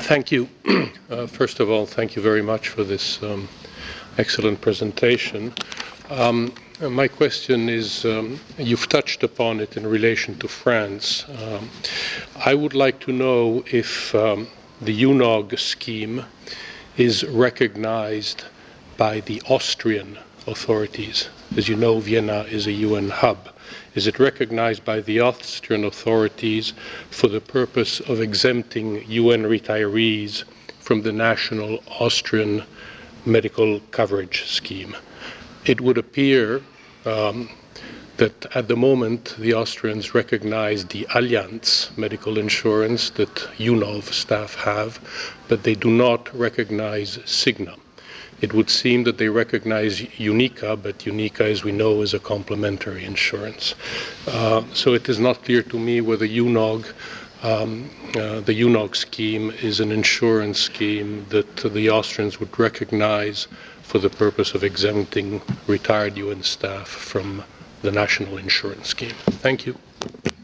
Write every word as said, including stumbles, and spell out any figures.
Thank you. Uh, first of all, thank you very much for this um, excellent presentation. Um, my question is, um, you've touched upon it in relation to France. Um, I would like to know if um, the U N O G scheme is recognized by the Austrian authorities. As you know, Vienna is a U N hub. Is it recognized by the Austrian authorities for the purpose of exempting U N retirees from the national Austrian medical coverage scheme? It would appear um, that at the moment the Austrians recognize the Allianz medical insurance that U N O V staff have, but they do not recognize Cigna. It would seem that they recognize UNICA, but UNICA, as we know, is a complementary insurance. Uh, so it is not clear to me whether U N O G, um, uh, the U N O G scheme is an insurance scheme that the Austrians would recognize for the purpose of exempting retired U N staff from the national insurance scheme. Thank you.